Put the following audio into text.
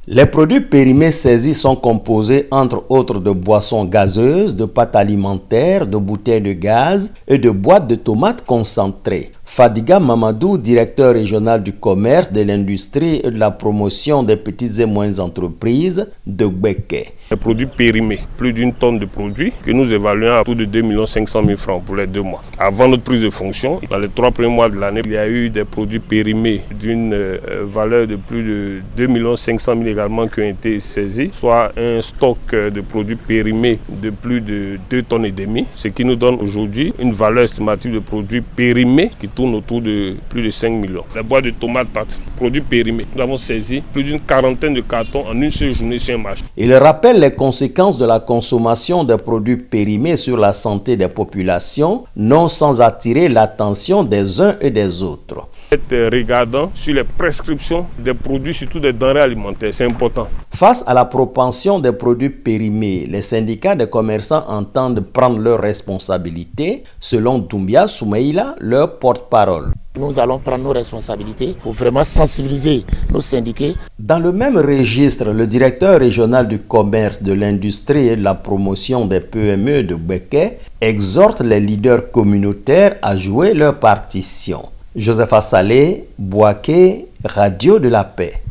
Les produits périmés saisis sont composés entre autres de boissons gazeuses, de pâtes alimentaires, de bouteilles de gaz et de boîtes de tomates concentrées. Fadiga Mamadou, directeur régional du commerce, de l'industrie et de la promotion des petites et moyennes entreprises de Gbeke. Les produits périmés, plus d'une tonne de produits que nous évaluons à autour de 2 500 000 francs pour les 2 mois. Avant notre prise de fonction, dans les 3 premiers mois de l'année, il y a eu des produits périmés d'une valeur de plus de 2 500 000 également qui ont été saisis, soit un stock de produits périmés de plus de 2 tonnes et demie, ce qui nous donne aujourd'hui une valeur estimative de produits périmés qui tourne autour de plus de 5 millions. Les boîtes de tomates pâtes, produits périmés. Nous avons saisi plus d'une quarantaine de cartons en une seule journée sur un marché. Il rappelle les conséquences de la consommation des produits périmés sur la santé des populations, non sans attirer l'attention des uns et des autres. Regardant sur les prescriptions des produits, surtout des denrées alimentaires, c'est important. Face à la propension des produits périmés, les syndicats des commerçants entendent prendre leurs responsabilités, selon Doumbia Soumaïla, leur porte-parole. Nous allons prendre nos responsabilités pour vraiment sensibiliser nos syndiqués. Dans le même registre, le directeur régional du commerce, de l'industrie et de la promotion des PME de Gbeke exhorte les leaders communautaires à jouer leur partition. Joseph Assalé, Bouaké, Radio de la Paix.